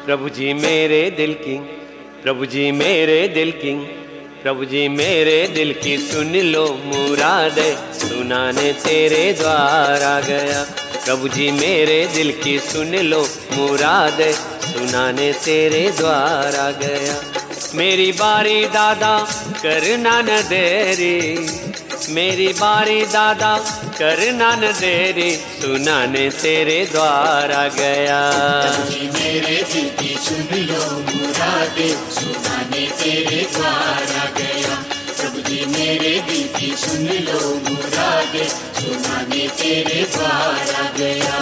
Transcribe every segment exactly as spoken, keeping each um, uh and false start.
प्रभु जी मेरे दिल की, प्रभु जी मेरे दिल की, प्रभु जी मेरे दिल की सुन लो मुरादे, सुनाने तेरे द्वार आ गया। प्रभु जी मेरे दिल की सुन लो मुरादे, सुनाने तेरे द्वार आ गया। मेरी बारी दादा करना न देरी, मेरी बारी दादा करना न देरी, सुनाने तेरे द्वार आ गया। प्रभु जी मेरे दिल की सुन लो मुरादे, सुनाने तेरे द्वार आ गया। प्रभु जी मेरे दिल की सुन लो मुरादे, सुनाने तेरे द्वार आ गया।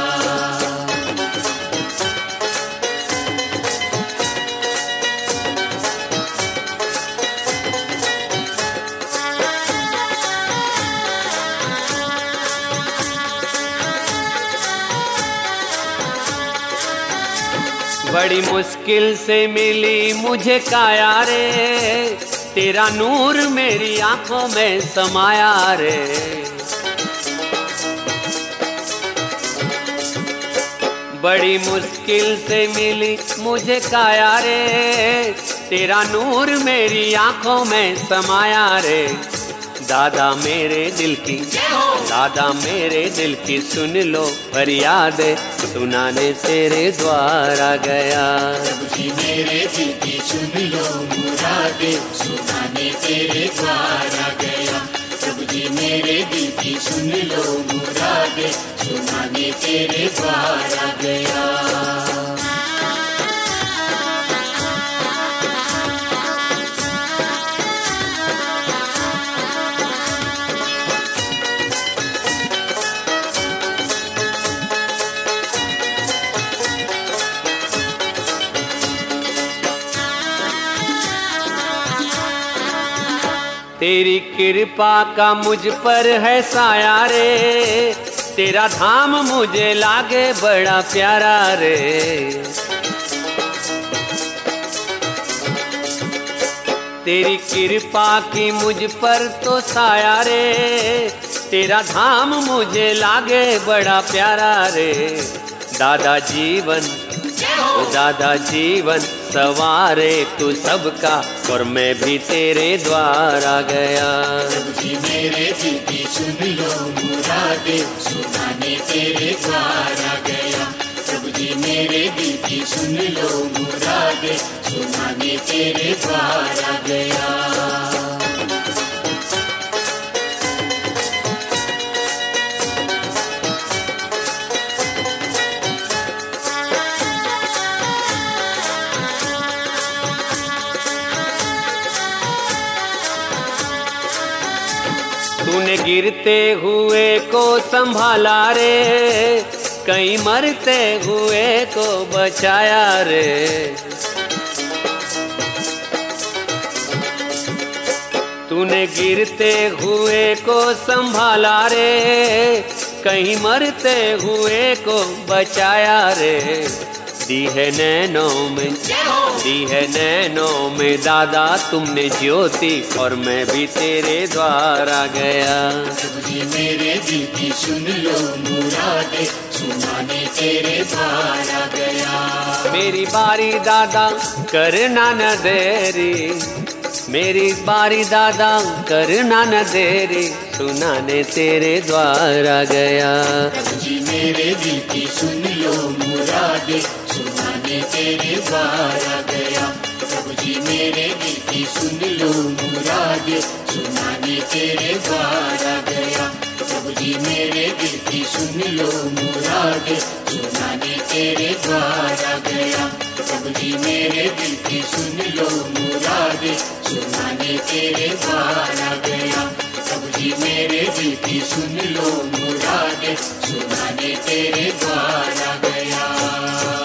बड़ी मुश्किल से मिली मुझे काया रे, तेरा नूर मेरी आंखों में समाया रे। बड़ी मुश्किल से मिली मुझे काया रे, तेरा नूर मेरी आंखों में समाया रे। दादा मेरे दिल की, दादा मेरे दिल की सुन लो फरियाद, सुनाने तेरे द्वार आ गया। प्रभु जी मेरे दिल की सुन लो मुरादे, सुनाने तेरे द्वार आ गया। प्रभु जी मेरे दिल की सुन लो मुरादे, सुनाने तेरे द्वार आ गया। तेरी कृपा का मुझ पर है साया रे, तेरा धाम मुझे लागे बड़ा प्यारा रे। तेरी कृपा की मुझ पर तो साया रे, तेरा धाम मुझे लागे बड़ा प्यारा रे। दादा जीवन, दादा जीवन सवारे तू सबका, और मैं भी तेरे द्वार आ गया। प्रभु जी मेरे दिल की सुन लो मुरादे, सुनाने तेरे द्वार आ गया। प्रभु जी मेरे दिल की सुन लो मुरादे, सुनाने तेरे द्वार आ गया। तूने गिरते हुए को संभाला रे, कहीं मरते हुए को बचाया रे। तूने गिरते हुए को संभाला रे, कहीं मरते हुए को बचाया रे। दी है नैनों में, दी है नैनों में दादा तुमने ज्योति, और मैं भी तेरे द्वार आ गया। प्रभु जी मेरे दिल की सुन लो मुरादे, सुनाने तेरे द्वार आ गया। मेरी बारी दादा करना न देरी, मेरी बारी दादा करना न देरी, सुनाने तेरे द्वार आ गया। प्रभु जी मेरे दिल की सुन लो मुरादे, सुनाने तेरे द्वार आ गया। प्रभु जी मेरे दिल की सुन लो मुरादे, सुनाने तेरे द्वार आ गया। प्रभु जी मेरे दिल की सुन लो मुरादे, सुनाने तेरे द्वार आ गया। प्रभु जी मेरे दिल की सुन लो मुरादे, सुनाने तेरे द्वार आ गया। प्रभु जी मेरे दिल की सुन लो मुरादे, सुनाने तेरे द्वार आ गया।